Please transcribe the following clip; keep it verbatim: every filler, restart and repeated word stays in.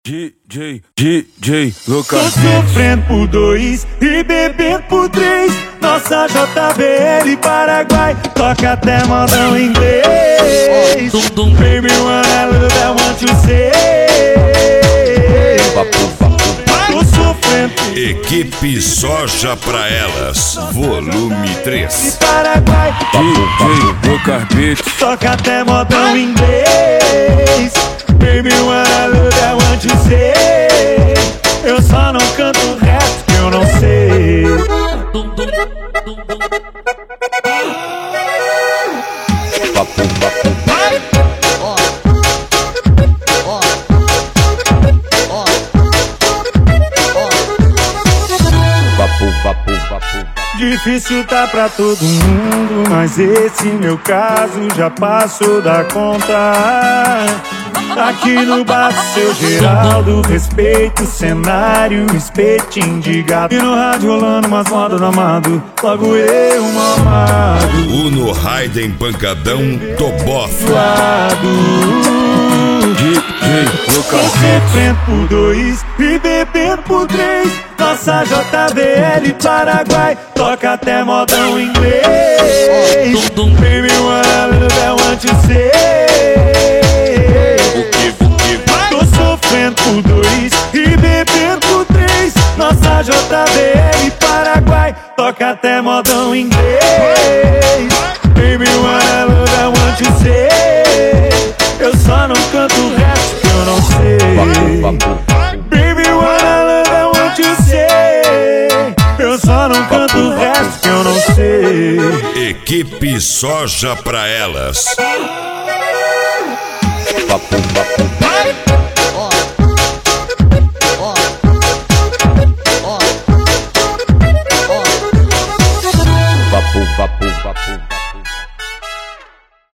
D J, D J, Lucas. Tô sofrendo por dois e bebendo por três. Nossa J B L Paraguai toca até modão inglês. Baby, wanna love, I want to say. Tô sofrendo. Equipe Soja pra Elas, volume três. Paraguai, D J, Lucas Beat. toca até modão inglês. Baby, wanna love, I want to say. Eu só não canto o resto que eu não sei. Papo, papo. Ó, ó, ó, ó. Papo, papo, papo. Difícil tá pra todo mundo, mas esse meu caso já passou da conta. Aqui no bar, seu Geraldo, respeito o cenário, espetinho de gato. E no rádio rolando umas modas do amado, logo eu, mamado. Uno Raiden Pancadão Toboff. D J, Lucas Sofrendo por dois e bebendo por três. Nossa J B L Paraguai toca até modão inglês. Baby, wanna love, I want to say. Tô sofrendo por dois e bebendo por três. Nossa J B L Paraguai toca até modão inglês. Baby, wanna love, I want to say. Eu só não canto o resto que eu não sei. Baby, wanna love, I want to say. Eu só não canto o resto que eu não sei. Equipe Soja pra Elas. Papo, papo.